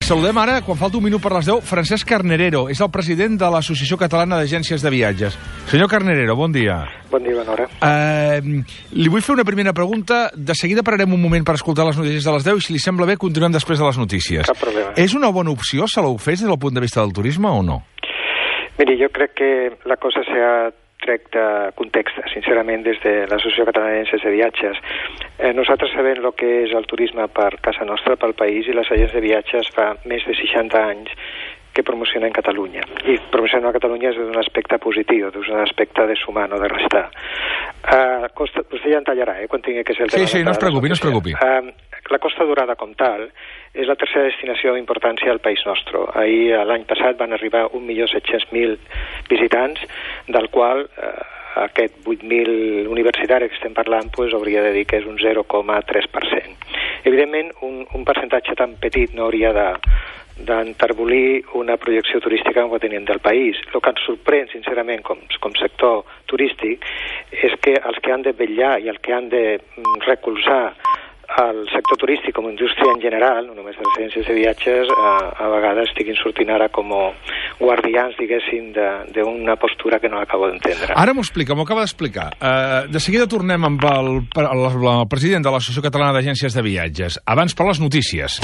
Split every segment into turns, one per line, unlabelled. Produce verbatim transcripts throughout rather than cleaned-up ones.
Saludem ara, quan falta un minut per les deu, Francesc Carnerero. És el president de l'Associació Catalana d'Agències de Viatges. Senyor Carnerero, bon dia.
Bon dia, bona hora.
Uh, li vull fer una primera pregunta. De seguida pararem un moment per escoltar les notícies de les deu i, si li sembla bé, continuem després de les notícies.
Cap problema.
És una bona opció Salou Fest des del punt de vista del turisme o no?
Miri, jo crec que la cosa s'ha tret de context, sincerament, des de l'Associació Catalana d'Agències de Viatges. Eh, nosaltres sabem el que és el turisme per casa nostra, pel país, i les agències de viatges fa més de seixanta anys que promocionen Catalunya. I promocionar Catalunya és d'un aspecte positiu, d'un aspecte de sumar, no de restar. Uh, costa, vostè ja en tallarà, eh, quan tingui que ser el tema.
Sí, sí, no es preocupi, no es preocupi.
Uh, la Costa Dorada, com tal, és la tercera destinació d'importància al país nostre. Ahir, l'any passat, van arribar un milió set-cents mil visitants, del qual eh, aquest vuit mil universitari que estem parlant pues, hauria de dir que és un zero coma tres per cent. Evidentment, un, un percentatge tan petit no hauria de d'enterbolir una projecció turística com tenim del país. El que ens sorprèn, sincerament, com, com sector turístic, és que els que han de vetllar i els que han de recolzar el sector turístic com a indústria en general, no només les agències de viatges, a, a vegades estiguin sortint ara com guardians, diguéssim, d'una postura que no acabo d'entendre.
Ara m'ho explica, m'ho acaba d'explicar. Uh, de seguida tornem amb el, el, el president de l'Associació Catalana d'Agències de Viatges. Abans per les notícies.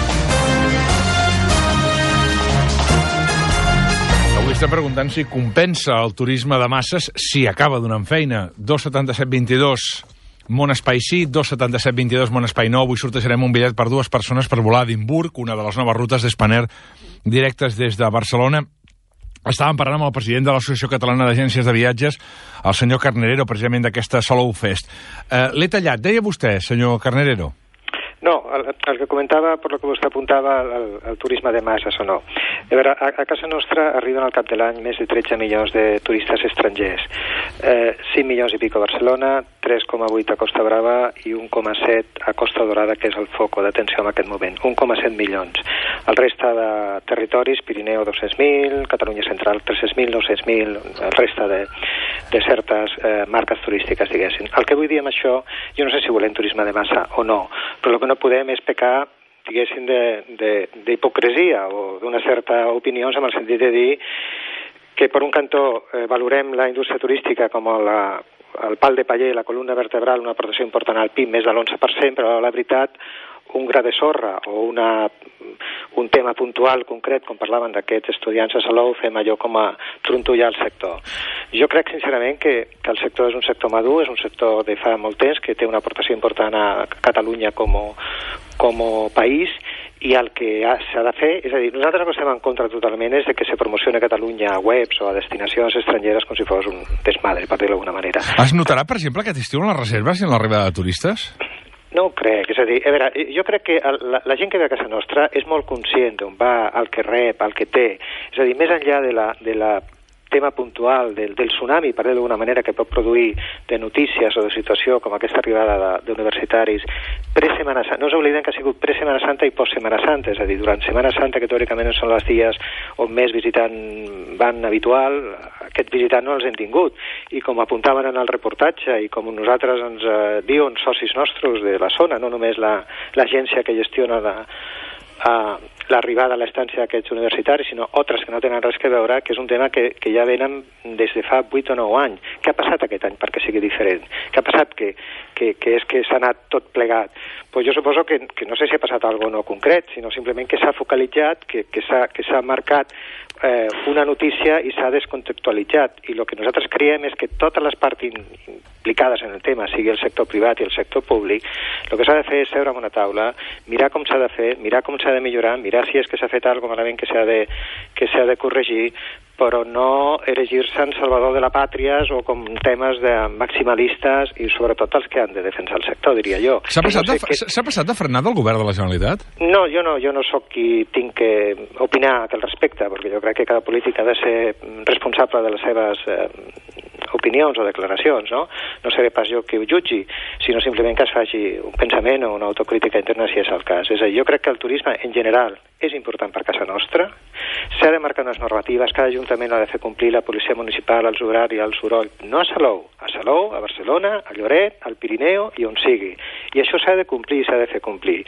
Avui estem preguntant si compensa el turisme de masses si acaba donant feina. dos setanta-set vint-i-dos Món Espai sí, dos setanta-set vint-i-dos Món Espai no. Avui sortejarem un bitllet per dues persones per volar a Edimburg, una de les noves rutes d'Spanair directes des de Barcelona. Estàvem parlant amb el president de l'Associació Catalana d'Agències de Viatges, el senyor Carnerero, precisament d'aquesta Salou Fest. Eh, L'he tallat. Deia vostè, senyor Carnerero?
No, el, el que comentava, per lo que vostè apuntava, el, el turisme de masses o no. A veure, a, a casa nostra arriben al cap de l'any més de tretze milions de turistes estrangers. Eh, cinc milions i pico a Barcelona, tres coma vuit a Costa Brava i un coma set a Costa Dorada, que és el foco d'atenció en aquest moment. un coma set milions. El resta de territoris, Pirineu dos-cents mil, Catalunya Central tres-cents mil, nou-cents mil, el resta de, de certes eh, marques turístiques, diguéssim. El que vull dir amb això, jo no sé si volem turisme de massa o no, però el que no podem és pecar, diguéssim, d'hipocresia o d'una certa opinió en el sentit de dir que per un cantó eh, valorem la indústria turística com la, el pal de paller, la columna vertebral, una aportació important al P I B, més de l'onze per cent, però la veritat un gra de sorra o una, un tema puntual concret, com parlaven d'aquests estudiants a Salou, fem allò com a trontollar el sector. Jo crec sincerament que, que el sector és un sector madur, és un sector de fa molt temps, que té una aportació important a Catalunya com a, com a país, i el que s'ha de fer, és a dir, nosaltres el que estem en contra totalment és de que se promocioni Catalunya a webs o a destinacions estrangeres com si fos un desmadre, per dir-ho d'alguna manera.
Es notarà, per exemple, aquest estiu en les reserves i en l'arribada de turistes?
No ho crec, és a dir, a veure, jo crec que la, la gent que ve a casa nostra és molt conscient d'on va, el que rep, el que té, és a dir, més enllà de la, de la tema puntual del, del tsunami, per dir-ho d'alguna manera, que pot produir de notícies o de situació com aquesta arribada d'universitaris pre-Setmana Santa. No us oblidem que ha sigut pre-Setmana Santa i post-Setmana Santa, és a dir, durant Setmana Santa, que teòricament són els dies on més visitant van habitual, aquest visitant no els hem tingut. I com apuntaven en el reportatge i com nosaltres ens eh, diuen socis nostres de la zona, no només l'agència la, que gestiona la, a l'arribada a l'estància d'aquests universitaris, sinó altres que no tenen res que veure, que és un tema que, que ja venen des de fa vuit o nou anys. Què ha passat aquest any perquè sigui diferent? Què ha passat que, que, que és que s'ha anat tot plegat? Pues jo suposo que, que no sé si ha passat alguna cosa no concret, sinó simplement que s'ha focalitzat, que, que s'ha marcat eh, una notícia i s'ha descontextualitzat. I el que nosaltres creiem és que totes les parts implicades en el tema, sigui el sector privat i el sector públic, el que s'ha de fer és seure en una taula, mirar com s'ha de fer, mirar com s'ha de millorar, mirar si és que s'ha fet alguna cosa malament que s'ha de, que s'ha de corregir, però no erigir-se en salvador de la pàtria o com temes de maximalistes i sobretot els que han de defensar el sector, diria jo.
S'ha passat,
no sé
de,
que...
passat de frenar del govern de la Generalitat?
No, jo no, jo no sóc qui tinc que opinar al respecte, perquè jo crec que cada polític ha de ser responsable de les seves eh, opinions o declaracions, no? No seré pas jo qui ho jutgi, sinó simplement que es faci un pensament o una autocrítica interna si és el cas. És a dir, jo crec que el turisme en general és important per casa nostra, s'ha de marcar unes normatives, cada ajuntament ha de fer complir la policia municipal, els horaris, el soroll, no a Salou, a Salou, a Barcelona, a Lloret, al Pirineu i on sigui. I això s'ha de complir, s'ha de fer complir.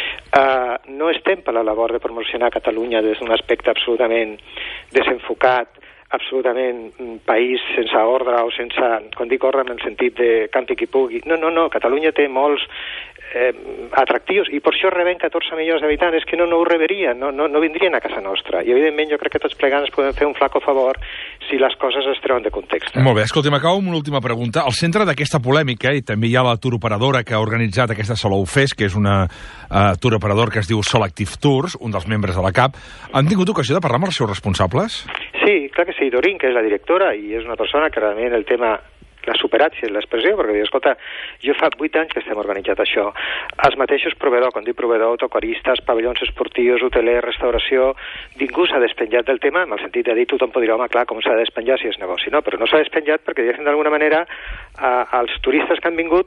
Uh, no estem per la labor de promocionar Catalunya des d'un aspecte absolutament desenfocat, absolutament un país sense ordre o sense, quan dic ordre en el sentit de campi qui pugui. No, no, no, Catalunya té molts eh, atractius i per això rebem catorze milions d'habitants, és que no, no ho reberien, no, no, no vindrien a casa nostra. I evidentment jo crec que tots plegats podem fer un flaco favor si les coses es treuen de context.
Molt bé, escolta, m'acabo amb una última pregunta. Al centre d'aquesta polèmica, i també hi ha la turoperadora que ha organitzat aquesta Salou Fest, que és una uh, turoperador que es diu Solactive Tours, un dels membres de la C A P, han tingut ocasió de parlar amb els seus responsables?
Sí, clar que sí. Dorin, que és la directora, i és una persona que realment el tema l'ha superat, si és l'expressió, perquè diu, escolta, jo fa vuit anys que estem organitzat això. Els mateixos proveïdors, quan dic proveïdor, autocaristes, pavellons esportius, hotelers, restauració, ningú s'ha despenjat del tema, en el sentit de dir, tothom pot dir, home, clar, com s'ha de despenjar si és negoci, no? Però no s'ha despenjat perquè, diguéssim, d'alguna manera, eh, els turistes que han vingut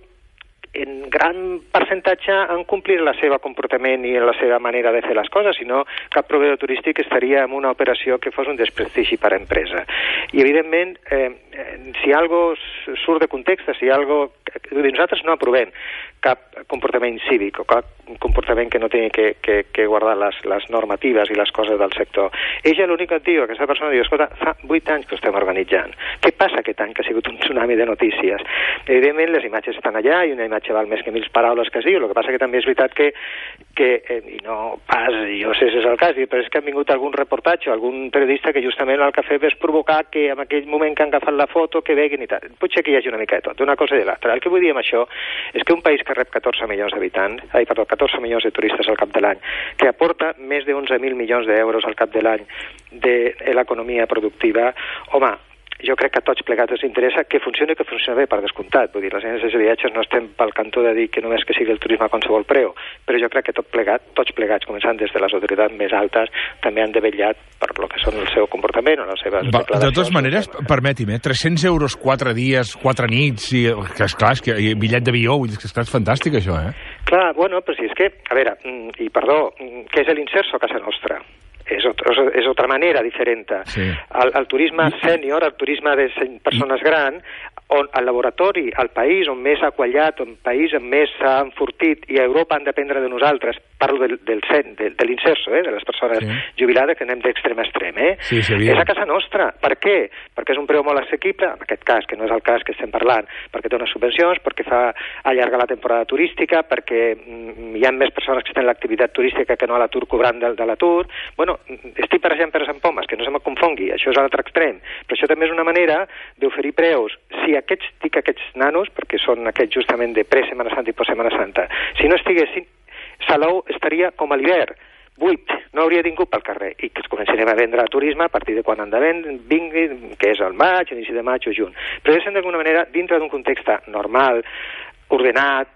en gran percentatge han complert el seu comportament i la seva manera de fer les coses, sinó cap proveïdor turístic estaria en una operació que fos un desprestigi per a empresa. I, evidentment, eh, si algo surt de context, si algo... Nosaltres no aprovem cap comportament cívic o cap comportament que no tingui que, que, que guardar les, les normatives i les coses del sector. Ella l'únic que diu, aquesta persona diu, escolta, fa vuit anys que ho estem organitzant. Què passa aquest any que ha sigut un tsunami de notícies? Evidentment, les imatges estan allà i una imatge val més que mil paraules que es diu. El que passa que també és veritat que, que eh, i no pas, jo sé si és el cas, però és que han vingut algun reportatge, algun periodista que justament el que ha fet és provocar que en aquell moment que han agafat la foto que veguin i tal. Potser que hi hagi una mica de tot, d'una cosa i de l'altra. El que vull dir amb això és que un país que rep catorze milions d'habitants, ai, perdó, catorze milions de turistes al cap de l'any, que aporta més de onze mil milions d'euros al cap de l'any de l'economia productiva, home, jo crec que a tots plegats ens interessa que funcioni i que funcioni bé, per descomptat. Vull dir, les agències de viatges no estem pel cantó de dir que només que sigui el turisme a qualsevol preu, però jo crec que tot plegat, tots plegats, començant des de les autoritats més altes, també han de vetllar per lo que són el seu comportament o les seves
Va,
declaracions.
de totes maneres, permeti'm, eh, tres-cents euros, quatre dies, quatre nits, i, que esclar, és que, i bitllet d'avió, vull dir que esclar, és fantàstic això, eh?
Clar, bueno, però si és que, a veure, i perdó, què és l'inserso a casa nostra? És, otro, és otra manera diferent. Sí. El, el turisme sènior, el turisme de persones grans, on el laboratori, el país on més ha quallat, on el país on més s'ha enfortit i a Europa han d'aprendre de nosaltres, parlo del, del cent, de, de l'inserso, eh, de les persones sí. jubilades que anem d'extrem a extrem, eh? Sí, sí, és a casa nostra. Per què? Perquè és un preu molt assequible, en aquest cas, que no és el cas que estem parlant, perquè té unes subvencions, perquè fa allargar la temporada turística, perquè mm, hi ha més persones que estan en l'activitat turística que no a l'atur cobrant de, de l'atur. Bueno, estic per exemple per Sant Pomes, que no se me confongui, això és a l'altre extrem, però això també és una manera d'oferir preus. Si aquests, dic aquests nanos, perquè són aquests justament de pre-Setmana Santa i post-Setmana Santa, si no estiguessin, Salou estaria com a l'hivern, buit, no hauria vingut pel carrer, i que es començarem a vendre turisme a partir de quan han de vendre, vingui, que és el maig, inici de maig o juny. Però és d'alguna manera dintre d'un context normal, ordenat,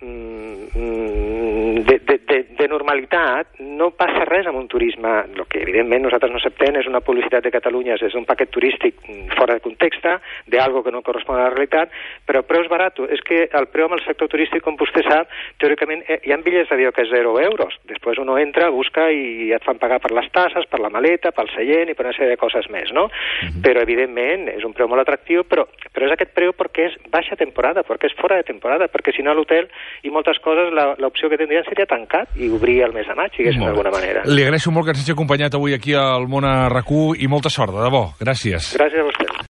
de, de, de, de normalitat, no passa res amb un turisme. El que evidentment nosaltres no acceptem és una publicitat de Catalunya des d'un paquet turístic fora de context, d'algo que no correspon a la realitat, però preus baratos. És que el preu amb el sector turístic, com vostè sap, teòricament hi ha bitllets d'avió que és zero euros. Després uno entra, busca i et fan pagar per les tasses, per la maleta, pel seient i per una sèrie de coses més, no? Mm-hmm. Però evidentment és un preu molt atractiu, però, però és aquest preu perquè és baixa temporada, perquè és fora de temporada, perquè si no a l'hotel i moltes coses l'opció que tindrien seria tancat i obrir el mes de maig, diguéssim, d'alguna manera.
Li agraeixo molt que ens hagi acompanyat avui aquí al Món a RAC u i molta sort, de debò. Gràcies.
Gràcies a vostè.